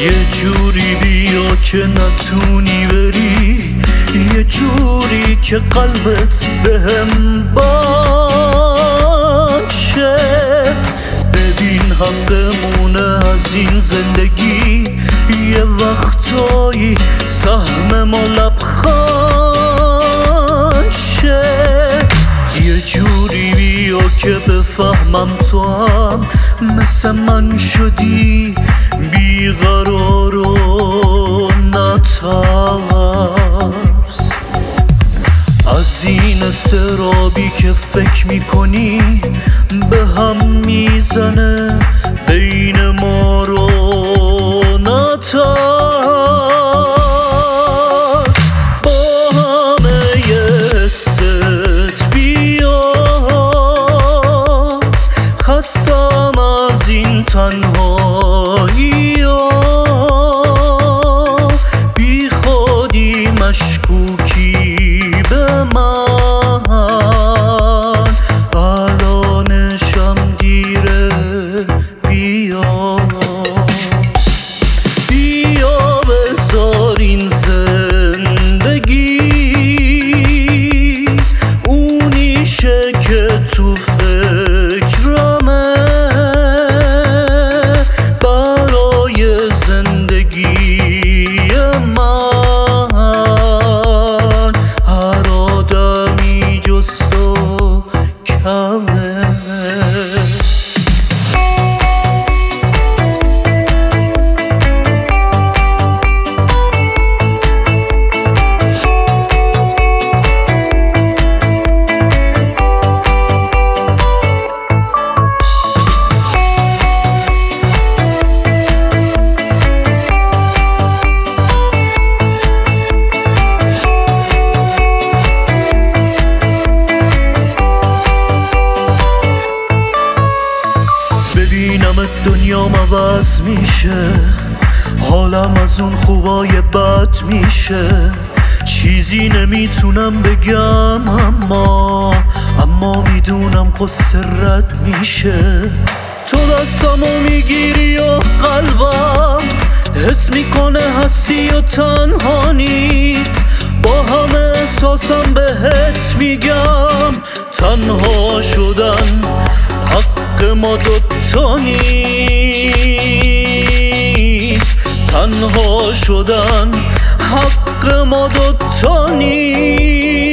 یه جوری بیا که نتونی بری، یه جوری که قلبت بهم باشه. ببین حقمونه از این زندگی، یه وقتایی سهم ما لبخند شه. یه جوری بیا که بفهمم تو هم مثل من شدی بیقرار و نترس از این استرابی که فکر میکنی به هم میزنه بین ما رو. نترس با همه حست بیا، خستم از این تنهایی بی خودی مشکوکی به من، الانشم دیره. بیا بیا بذار این زندگی اونیشه که تو فکرمه برای زندگی من. هر آدمی جز تو کمه. ببینمت دنیام عوض میشه، حالم از اون خوبای بد میشه. چیزی نمیتونم بگم اما میدونم قصه رد میشه. تو دستمو میگیری و قلبم حس میکنه هستی و تنها نیست. با همه احساسم بهت میگم تنها شدن حق ما دوتا نیست. تنها شدن حق ما دوتا نیست.